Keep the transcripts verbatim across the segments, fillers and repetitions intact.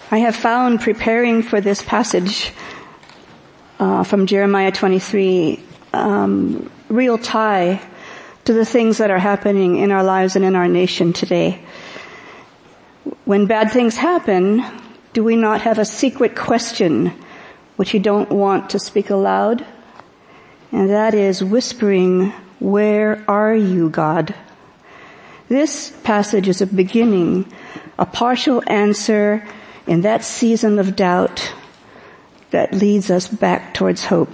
I have found preparing for this passage uh, from Jeremiah twenty-three um, real tie to the things that are happening in our lives and in our nation today. When bad things happen, do we not have a secret question which you don't want to speak aloud? And that is whispering, "Where are you, God?" This passage is a beginning, a partial answer in that season of doubt that leads us back towards hope.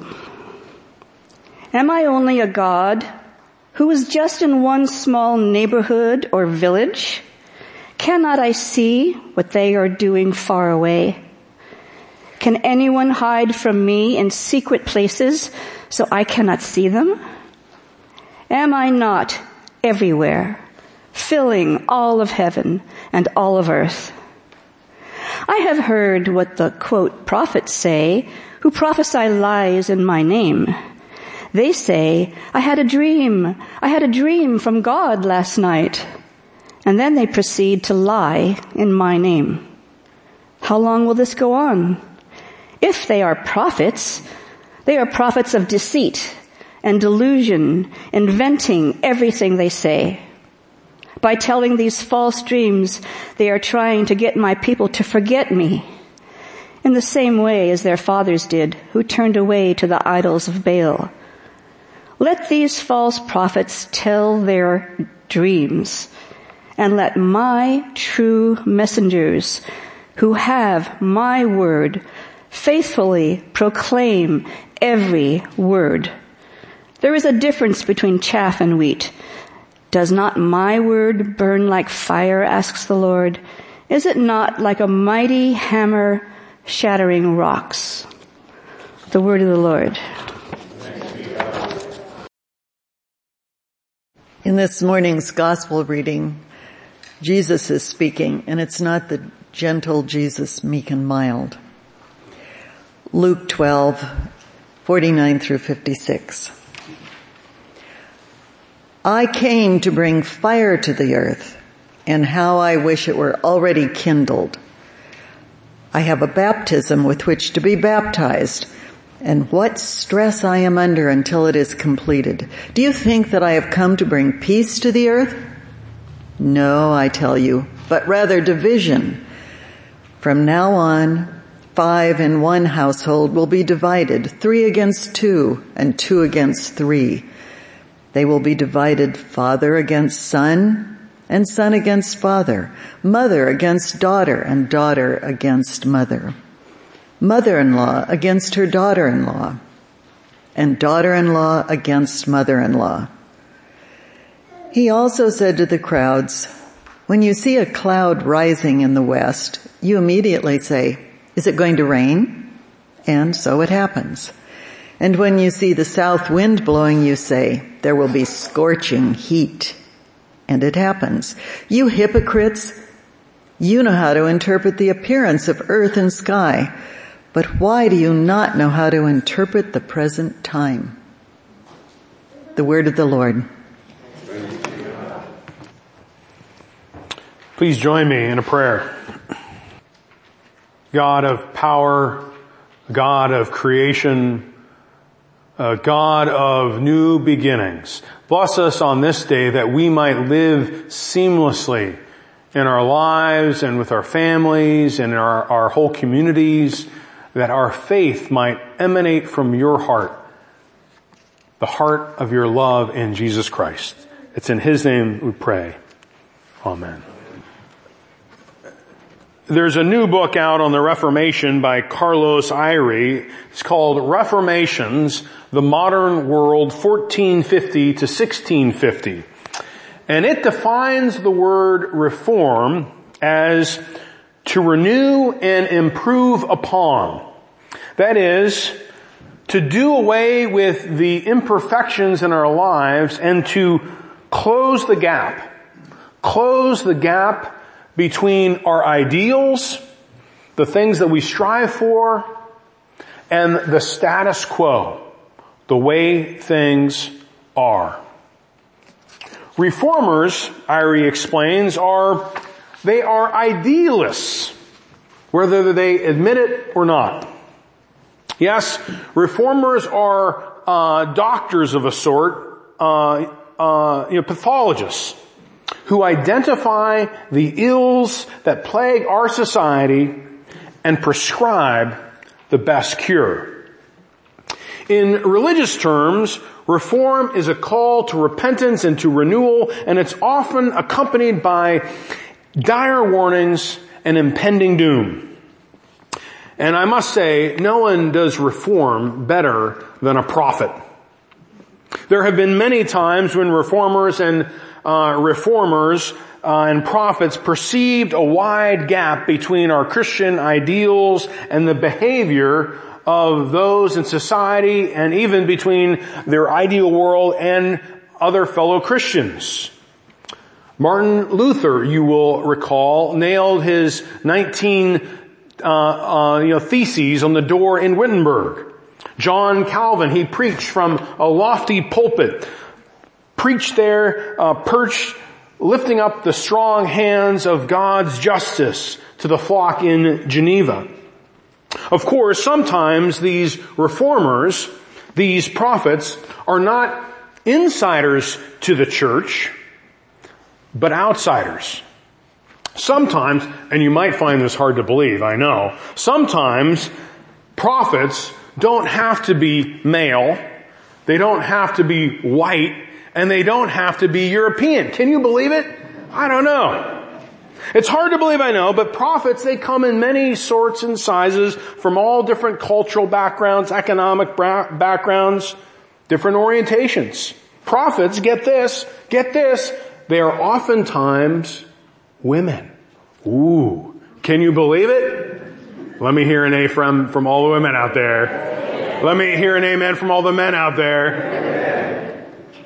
Am I only a God who is just in one small neighborhood or village? Cannot I see what they are doing far away? Can anyone hide from me in secret places so I cannot see them? Am I not everywhere, filling all of heaven and all of earth? I have heard what the, quote, prophets say, who prophesy lies in my name. They say, I had a dream. I had a dream from God last night. And then they proceed to lie in my name. How long will this go on? If they are prophets, they are prophets of deceit and delusion, inventing everything they say. By telling these false dreams, they are trying to get my people to forget me, in the same way as their fathers did, who turned away to the idols of Baal. Let these false prophets tell their dreams, and let my true messengers, who have my word, faithfully proclaim every word. There is a difference between chaff and wheat. Does not my word burn like fire, asks the Lord? Is it not like a mighty hammer shattering rocks? The word of the Lord. In this morning's gospel reading, Jesus is speaking, and it's not the gentle Jesus, meek and mild. Luke twelve, forty-nine through fifty-six. I came to bring fire to the earth, and how I wish it were already kindled. I have a baptism with which to be baptized, and what stress I am under until it is completed. Do you think that I have come to bring peace to the earth? No, I tell you, but rather division. From now on, five in one household will be divided, three against two, and two against three. They will be divided, father against son, and son against father, mother against daughter, and daughter against mother, mother-in-law against her daughter-in-law, and daughter-in-law against mother-in-law. He also said to the crowds, when you see a cloud rising in the west, you immediately say, is it going to rain? And so it happens. And when you see the south wind blowing, you say, there will be scorching heat. And it happens. You hypocrites, you know how to interpret the appearance of earth and sky, but why do you not know how to interpret the present time? The word of the Lord. Please join me in a prayer. God of power, God of creation, Uh, God of new beginnings, bless us on this day that we might live seamlessly in our lives and with our families and our, our whole communities, that our faith might emanate from your heart, the heart of your love in Jesus Christ. It's in His name we pray. Amen. There's a new book out on the Reformation by Carlos Eyre. It's called Reformations, the Modern World, fourteen fifty to sixteen fifty. And it defines the word reform as to renew and improve upon. That is, to do away with the imperfections in our lives and to close the gap. Close the gap between our ideals, the things that we strive for, and the status quo, the way things are. Reformers, Eyre explains, are, they are idealists. whether they admit it or not. Yes, reformers are uh, doctors of a sort, uh, uh, you know, pathologists who identify the ills that plague our society and prescribe the best cure. In religious terms, reform is a call to repentance and to renewal, and it's often accompanied by dire warnings and impending doom. And I must say, no one does reform better than a prophet. There have been many times when reformers and uh, reformers uh, and prophets perceived a wide gap between our Christian ideals and the behavior of those in society, and even between their ideal world and other fellow Christians. Martin Luther, you will recall, nailed his nineteen Uh, uh, you know, theses on the door in Wittenberg. John Calvin, he preached from a lofty pulpit, preached there, uh, perched, lifting up the strong hands of God's justice to the flock in Geneva. Of course, sometimes these reformers, these prophets, are not insiders to the church, but outsiders. Sometimes, and you might find this hard to believe, I know, sometimes prophets don't have to be male, they don't have to be white, and they don't have to be European. Can you believe it? I don't know. It's hard to believe, I know, but prophets, they come in many sorts and sizes from all different cultural backgrounds, economic bra- backgrounds, different orientations. Prophets, get this, get this, they are oftentimes women. Ooh, can you believe it? Let me hear an A from, from all the women out there. Let me hear an amen from all the men out there.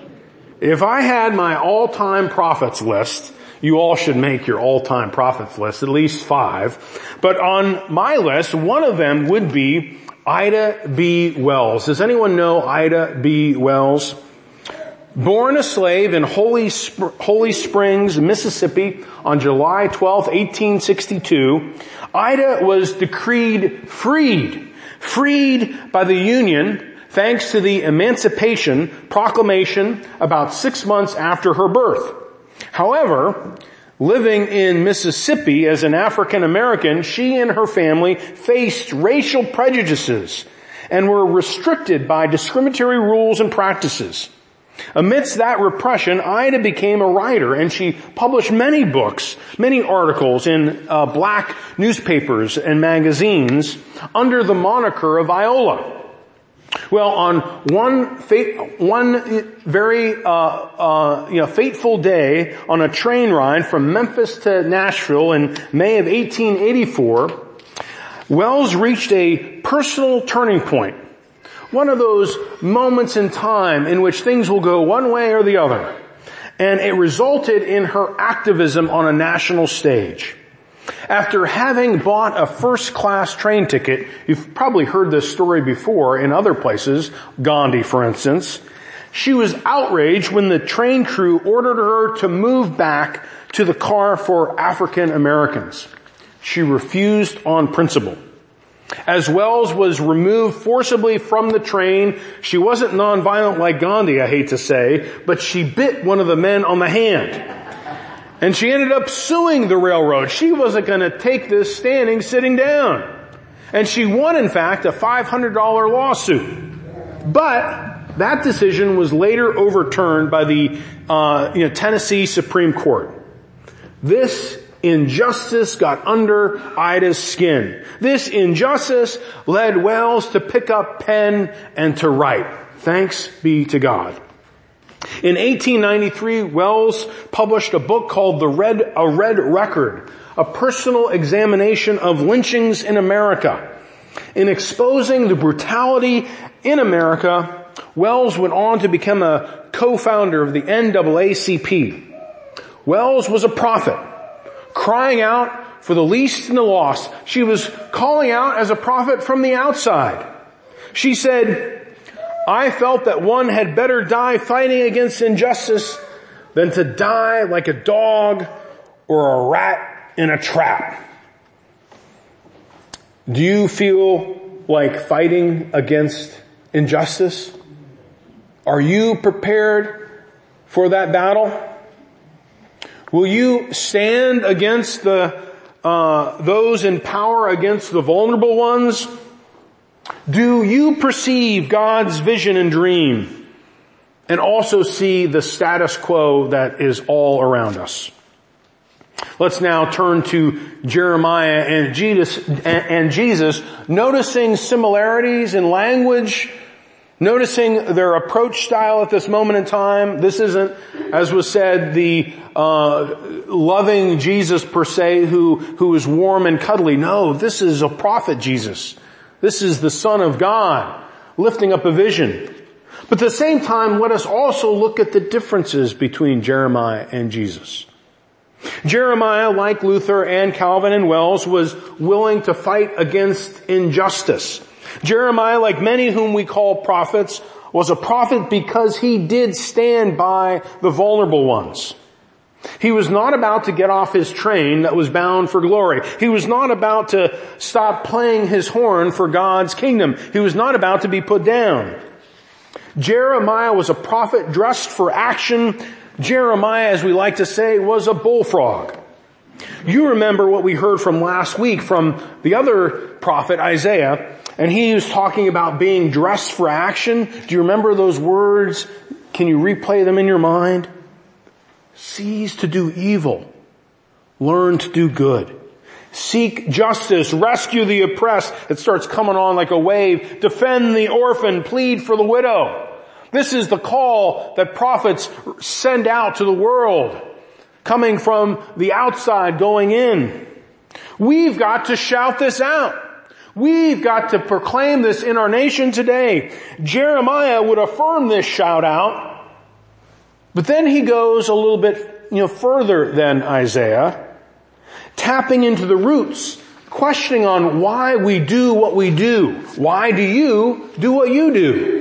If I had my all-time prophets list, you all should make your all-time prophets list, at least five. But on my list, one of them would be Ida B. Wells. Does anyone know Ida B. Wells? Born a slave in Holy, Sp- Holy Springs, Mississippi on July twelfth, eighteen sixty-two, Ida was decreed freed, freed by the Union thanks to the Emancipation Proclamation about six months after her birth. However, living in Mississippi as an African American, she and her family faced racial prejudices and were restricted by discriminatory rules and practices. Amidst that repression, Ida became a writer, and she published many books, many articles in uh, black newspapers and magazines under the moniker of Viola. Well, on one fate, one very uh, uh, you know fateful day on a train ride from Memphis to Nashville in May of eighteen eighty-four, Wells reached a personal turning point. One of those moments in time in which things will go one way or the other. And it resulted in her activism on a national stage. After having bought a first-class train ticket, you've probably heard this story before in other places, Gandhi for instance, she was outraged when the train crew ordered her to move back to the car for African Americans. She refused on principle. As Wells was removed forcibly from the train, she wasn't nonviolent like Gandhi, I hate to say, but she bit one of the men on the hand. And she ended up suing the railroad. She wasn't going to take this standing, sitting down. And she won, in fact, a five hundred dollars lawsuit. But that decision was later overturned by the uh, you know, Tennessee Supreme Court. This injustice got under Ida's skin. This injustice led Wells to pick up pen and to write. Thanks be to God. In eighteen ninety-three, Wells published a book called The Red, A Red Record, a personal examination of lynchings in America. In exposing the brutality in America, Wells went on to become a co-founder of the N double A C P. Wells was a prophet, crying out for the least and the lost. She was calling out as a prophet from the outside. She said, I felt that one had better die fighting against injustice than to die like a dog or a rat in a trap. Do you feel like fighting against injustice? Are you prepared for that battle? Will you stand against the uh, those in power, against the vulnerable ones? Do you perceive God's vision and dream and also see the status quo that is all around us? Let's now turn to Jeremiah and Jesus, and Jesus, noticing similarities in language, noticing their approach style at this moment in time. This isn't, as was said, the uh loving Jesus per se who who is warm and cuddly. No, this is a prophet Jesus. This is the Son of God lifting up a vision. But at the same time, let us also look at the differences between Jeremiah and Jesus. Jeremiah, like Luther and Calvin and Wells, was willing to fight against injustice. Jeremiah, like many whom we call prophets, was a prophet because he did stand by the vulnerable ones. He was not about to get off his train that was bound for glory. He was not about to stop playing his horn for God's kingdom. He was not about to be put down. Jeremiah was a prophet dressed for action. Jeremiah, as we like to say, was a bullfrog. You remember what we heard from last week from the other prophet, Isaiah, and he was talking about being dressed for action. Do you remember those words? Can you replay them in your mind? Cease to do evil. Learn to do good. Seek justice. Rescue the oppressed. It starts coming on like a wave. Defend the orphan. Plead for the widow. This is the call that prophets send out to the world, coming from the outside, going in. We've got to shout this out. We've got to proclaim this in our nation today. Jeremiah would affirm this shout out, but then he goes a little bit, you know, further than Isaiah, tapping into the roots, questioning on why we do what we do. Why do you do what you do?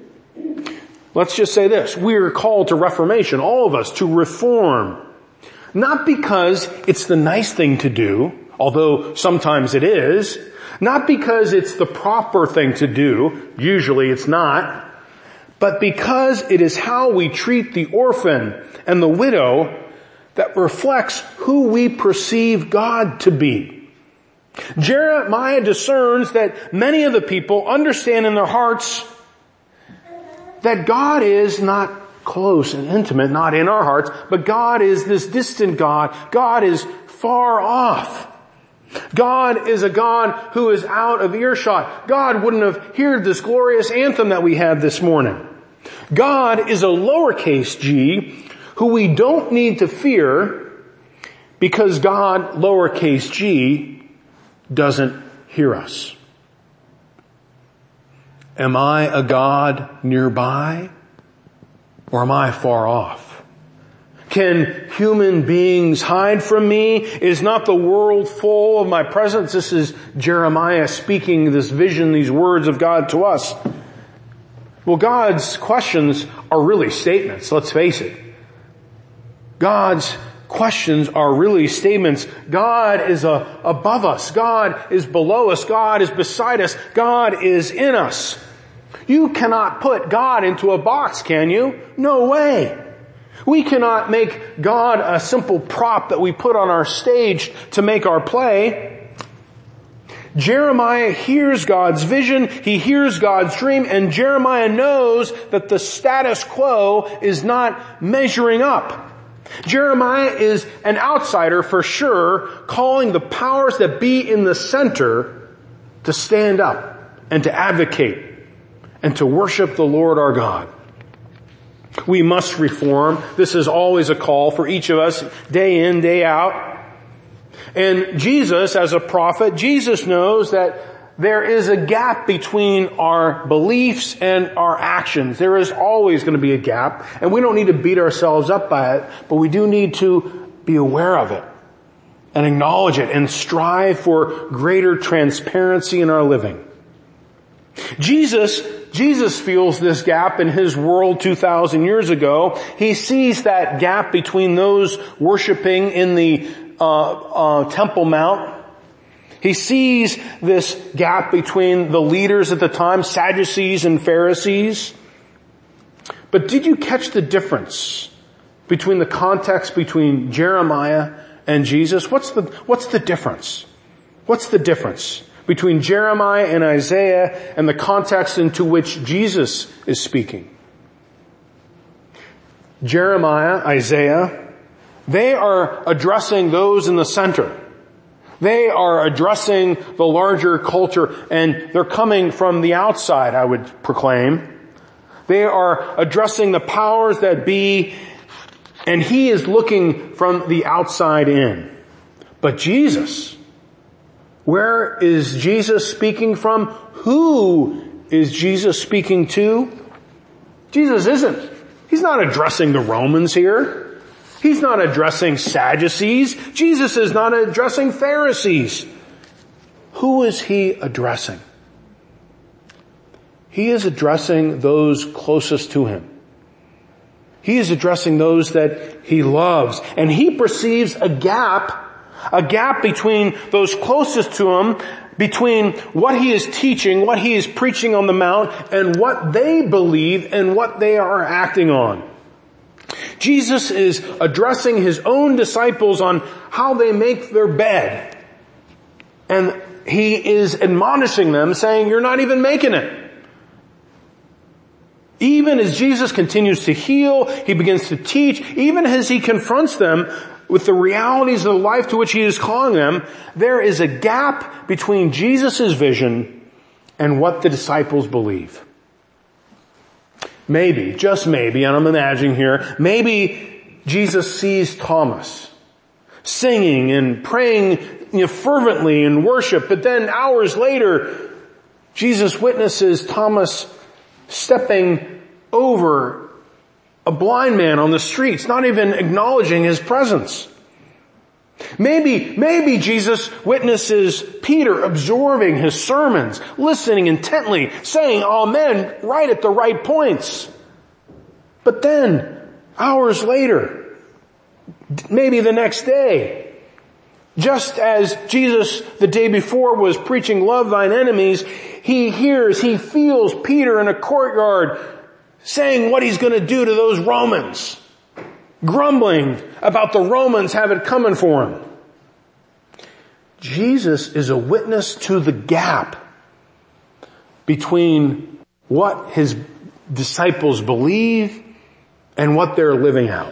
Let's just say this. We are called to reformation, all of us, to reform. Not because it's the nice thing to do, although sometimes it is. Not because it's the proper thing to do, usually it's not. But because it is how we treat the orphan and the widow that reflects who we perceive God to be. Jeremiah discerns that many of the people understand in their hearts that God is not close and intimate, not in our hearts, but God is this distant God. God is far off. God is a God who is out of earshot. God wouldn't have heard this glorious anthem that we had this morning. God is a lowercase g who we don't need to fear because God, lowercase g, doesn't hear us. Am I a God nearby or am I far off? Can human beings hide from me? Is not the world full of my presence? This is Jeremiah speaking this vision, these words of God to us. Well, God's questions are really statements, let's face it. God's questions are really statements. God is uh, above us. God is below us. God is beside us. God is in us. You cannot put God into a box, can you? No way. We cannot make God a simple prop that we put on our stage to make our play. Jeremiah hears God's vision, he hears God's dream, and Jeremiah knows that the status quo is not measuring up. Jeremiah is an outsider for sure, calling the powers that be in the center to stand up and to advocate and to worship the Lord our God. We must reform. This is always a call for each of us, day in, day out. And Jesus, as a prophet, Jesus knows that there is a gap between our beliefs and our actions. There is always going to be a gap, and we don't need to beat ourselves up by it, but we do need to be aware of it and acknowledge it and strive for greater transparency in our living. Jesus, Jesus feels this gap in his world two thousand years ago. He sees that gap between those worshiping in the uh, uh, Temple Mount. He sees this gap between the leaders at the time, Sadducees and Pharisees. But did you catch the difference between the context between Jeremiah and Jesus? What's the, what's the difference? What's the difference between Jeremiah and Isaiah and the context into which Jesus is speaking? Jeremiah, Isaiah, they are addressing those in the center. They are addressing the larger culture, and they're coming from the outside, I would proclaim. They are addressing the powers that be, and he is looking from the outside in. But Jesus, where is Jesus speaking from? Who is Jesus speaking to? Jesus isn't. He's not addressing the Romans here. He's not addressing Sadducees. Jesus is not addressing Pharisees. Who is he addressing? He is addressing those closest to him. He is addressing those that he loves. And he perceives a gap, a gap between those closest to him, between what he is teaching, what he is preaching on the Mount, and what they believe and what they are acting on. Jesus is addressing his own disciples on how they make their bed. And he is admonishing them, saying, you're not even making it. Even as Jesus continues to heal, he begins to teach, even as he confronts them with the realities of the life to which he is calling them, there is a gap between Jesus' vision and what the disciples believe. Maybe, just maybe, and I'm imagining here, maybe Jesus sees Thomas singing and praying, you know, fervently in worship, but then hours later, Jesus witnesses Thomas stepping over a blind man on the streets, not even acknowledging his presence. Maybe, maybe Jesus witnesses Peter absorbing his sermons, listening intently, saying amen right at the right points. But then, hours later, maybe the next day, just as Jesus the day before was preaching love thine enemies, he hears, he feels Peter in a courtyard saying what he's going to do to those Romans, grumbling about the Romans have it coming for him. Jesus is a witness to the gap between what his disciples believe and what they're living out.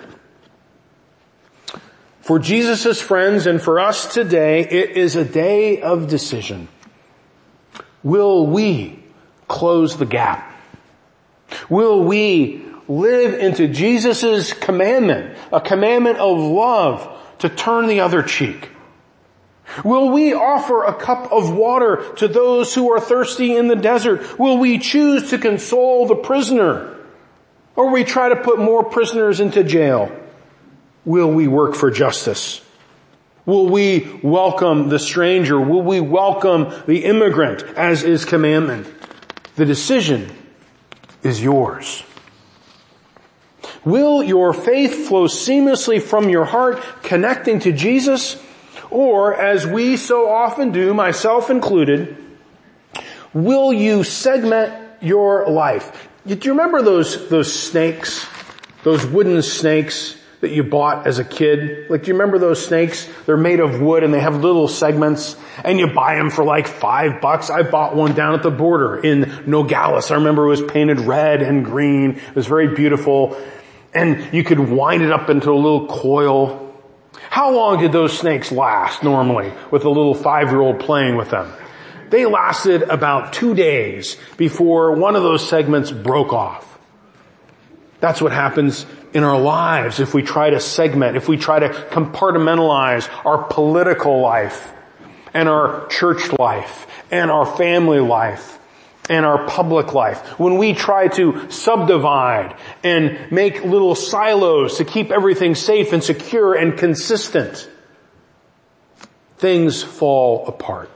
For Jesus' friends and for us today, it is a day of decision. Will we close the gap? Will we live into Jesus' commandment, a commandment of love to turn the other cheek? Will we offer a cup of water to those who are thirsty in the desert? Will we choose to console the prisoner? Or will we try to put more prisoners into jail? Will we work for justice? Will we welcome the stranger? Will we welcome the immigrant as is commandment? The decision is yours. Will your faith flow seamlessly from your heart, connecting to Jesus? Or, as we so often do, myself included, will you segment your life? Do you remember those, those snakes? Those wooden snakes that you bought as a kid? Like, do you remember those snakes? They're made of wood and they have little segments and you buy them for like five bucks. I bought one down at the border in Nogales. I remember it was painted red and green. It was very beautiful. And you could wind it up into a little coil. How long did those snakes last normally with a little five-year-old playing with them? They lasted about two days before one of those segments broke off. That's what happens in our lives if we try to segment, if we try to compartmentalize our political life and our church life and our family life and our public life. When we try to subdivide and make little silos to keep everything safe and secure and consistent, things fall apart.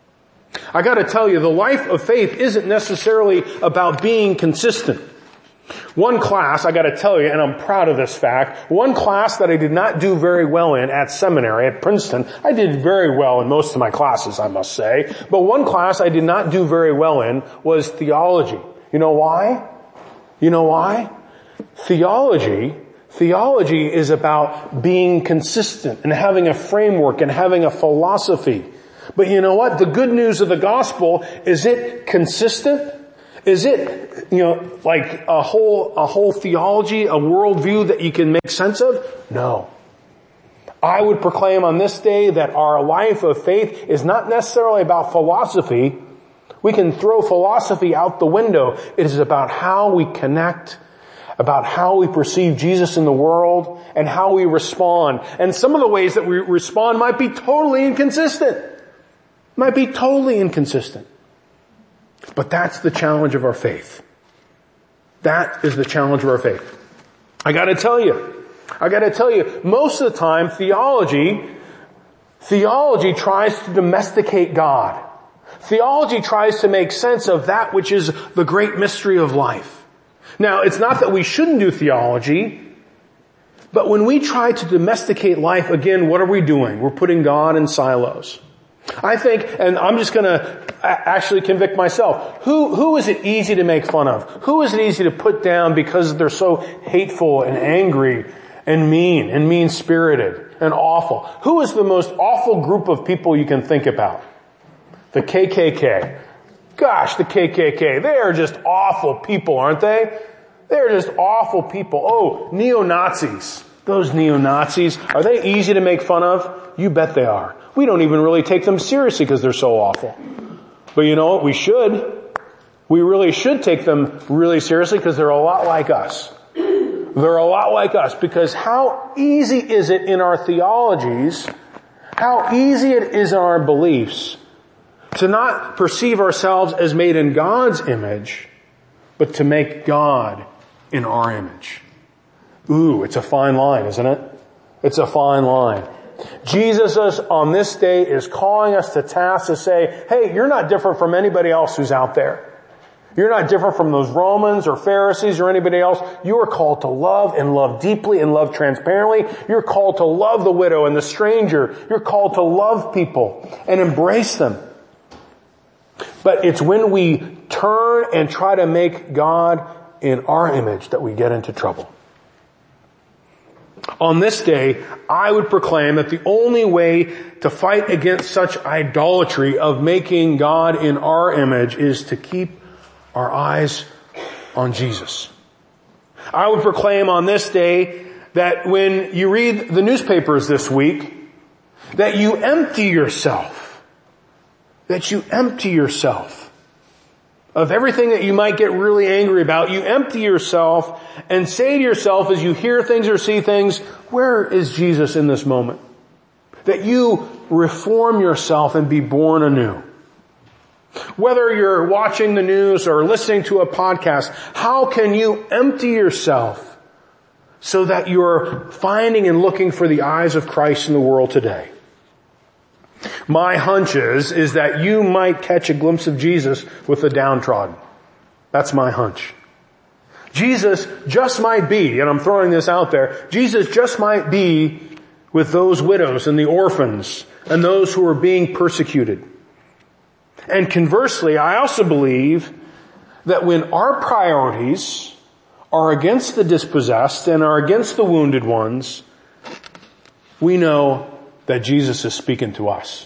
I gotta tell you, the life of faith isn't necessarily about being consistent. One class, I gotta tell you, and I'm proud of this fact, one class that I did not do very well in at seminary, at Princeton, I did very well in most of my classes, I must say, but one class I did not do very well in was theology. You know why? You know why? Theology, theology is about being consistent and having a framework and having a philosophy. But you know what? The good news of the gospel, is it consistent? Is it, you know, like a whole, a whole theology, a worldview that you can make sense of? No. I would proclaim on this day that our life of faith is not necessarily about philosophy. We can throw philosophy out the window. It is about how we connect, about how we perceive Jesus in the world, and how we respond. And some of the ways that we respond might be totally inconsistent. Might be totally inconsistent. But that's the challenge of our faith. That is the challenge of our faith. I gotta tell you, I gotta tell you, most of the time theology, theology tries to domesticate God. Theology tries to make sense of that which is the great mystery of life. Now, it's not that we shouldn't do theology, but when we try to domesticate life, again, what are we doing? We're putting God in silos. I think, and I'm just gonna actually convict myself, who, who is it easy to make fun of? Who is it easy to put down because they're so hateful and angry and mean and mean-spirited and awful? Who is the most awful group of people you can think about? The K K K. Gosh, the K K K. They are just awful people, aren't they? They're just awful people. Oh, neo-Nazis. Those neo-Nazis, are they easy to make fun of? You bet they are. We don't even really take them seriously because they're so awful. But you know what? We should. We really should take them really seriously because they're a lot like us. They're a lot like us because how easy is it in our theologies, how easy it is in our beliefs to not perceive ourselves as made in God's image, but to make God in our image. Ooh, it's a fine line, isn't it? It's a fine line. Jesus on this day is calling us to task to say, hey, you're not different from anybody else who's out there. You're not different from those Romans or Pharisees or anybody else. You are called to love and love deeply and love transparently. You're called to love the widow and the stranger. You're called to love people and embrace them. But it's when we turn and try to make God in our image that we get into trouble. On this day, I would proclaim that the only way to fight against such idolatry of making God in our image is to keep our eyes on Jesus. I would proclaim on this day that when you read the newspapers this week, that you empty yourself, that you empty yourself of everything that you might get really angry about. You empty yourself and say to yourself as you hear things or see things, where is Jesus in this moment? That you reform yourself and be born anew. Whether you're watching the news or listening to a podcast, how can you empty yourself so that you're finding and looking for the eyes of Christ in the world today? My hunch is, is that you might catch a glimpse of Jesus with the downtrodden. That's my hunch. Jesus just might be, and I'm throwing this out there, Jesus just might be with those widows and the orphans and those who are being persecuted. And conversely, I also believe that when our priorities are against the dispossessed and are against the wounded ones, we know that Jesus is speaking to us.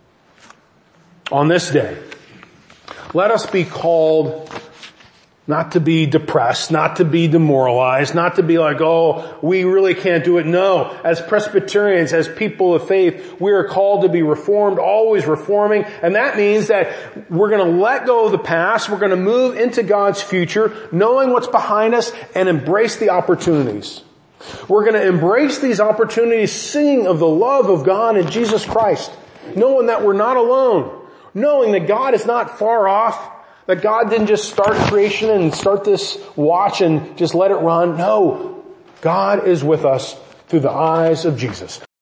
On this day, let us be called not to be depressed, not to be demoralized, not to be like, oh, we really can't do it. No, as Presbyterians, as people of faith, we are called to be reformed, always reforming. And that means that we're going to let go of the past. We're going to move into God's future, knowing what's behind us and embrace the opportunities. We're going to embrace these opportunities, singing of the love of God in Jesus Christ, knowing that we're not alone, knowing that God is not far off, that God didn't just start creation and start this watch and just let it run. No, God is with us through the eyes of Jesus.